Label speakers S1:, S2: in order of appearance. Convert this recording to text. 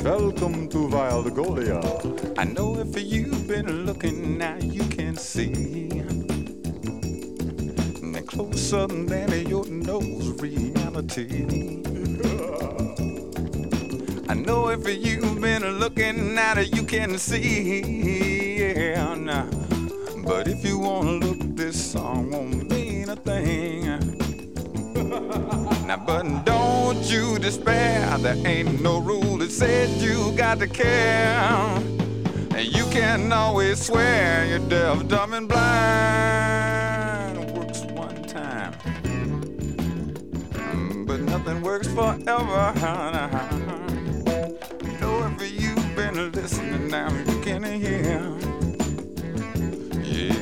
S1: Welcome to Wildegolia.
S2: I know if you've been looking now, you can see. And closer than your nose, reality. I know if you've been looking now, you can see. Yeah, nah. But if you wanna look, this song won't mean a thing. Now, but don't you despair. There ain't no rule that said you got to care. And you can always swear you're deaf, dumb, and blind. It works one time, but nothing works forever. Know if you've been listening now, you can hear.